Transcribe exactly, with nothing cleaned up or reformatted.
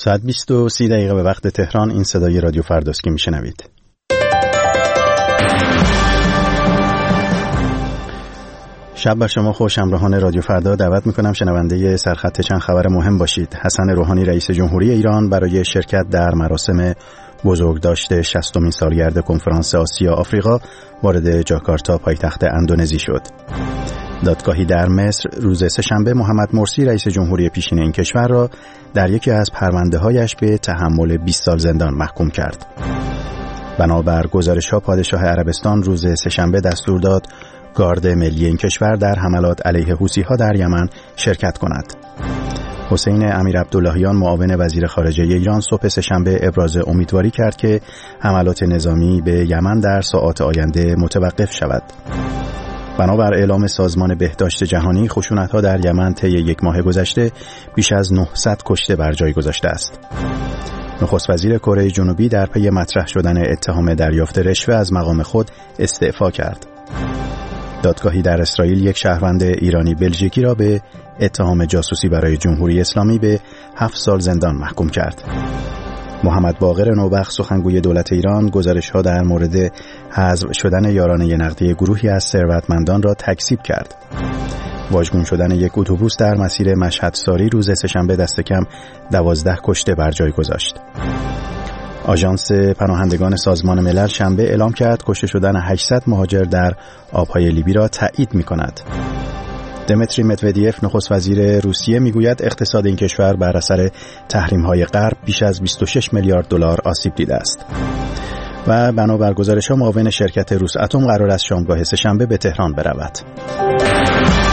ساعت بیست و سی دقیقه به وقت تهران. این صدای رادیو فرداست که میشنوید. شب بر شما خوش. همراهان رادیو فردا دعوت میکنم شنونده سرخط چند خبر مهم باشید. حسن روحانی رئیس جمهوری ایران برای شرکت در مراسم بزرگداشت شصتمین سالگرد کنفرانس آسیا آفریقا وارد جاکارتا پایتخت اندونزی شد. دادگاهی در مصر روز سه‌شنبه محمد مرسی رئیس جمهوری پیشین این کشور را در یکی از پرونده‌هایش به تحمل بیست سال زندان محکوم کرد. بنابر گزارش‌ها پادشاه عربستان روز سه‌شنبه دستور داد گارد ملی این کشور در حملات علیه حوثی‌ها در یمن شرکت کند. حسین امیرعبداللهیان معاون وزیر خارجه ایران صبح سه‌شنبه ابراز امیدواری کرد که حملات نظامی به یمن در ساعات آینده متوقف شود. بنابر اعلام سازمان بهداشت جهانی خشونت‌ها در یمن طی یک ماه گذشته بیش از نهصد کشته بر جای گذاشته است. نخست وزیر کره جنوبی در پی مطرح شدن اتهام دریافت رشوه از مقام خود استعفا کرد. دادگاهی در اسرائیل یک شهروند ایرانی بلژیکی را به اتهام جاسوسی برای جمهوری اسلامی به هفت سال زندان محکوم کرد. محمد باقر نوبخت سخنگوی دولت ایران گزارش‌ها در مورد حذف شدن یارانه نقدی گروهی از ثروتمندان را تکذیب کرد. واژگون شدن یک اتوبوس در مسیر مشهد-ساری روز سه‌شنبه دست کم دوازده کشته بر جای گذاشت. آژانس پناهندگان سازمان ملل شنبه اعلام کرد کشته شدن هشتصد مهاجر در آبهای لیبی را تایید می‌کند. دمیتری مدودیف نخست وزیر روسیه میگوید اقتصاد این کشور بر اثر تحریم‌های غرب بیش از بیست و شش میلیارد دلار آسیب دیده است. و بنابر گزارش‌ها معاون شرکت روس اتم قرار است شامگاه سه‌شنبه به تهران برود.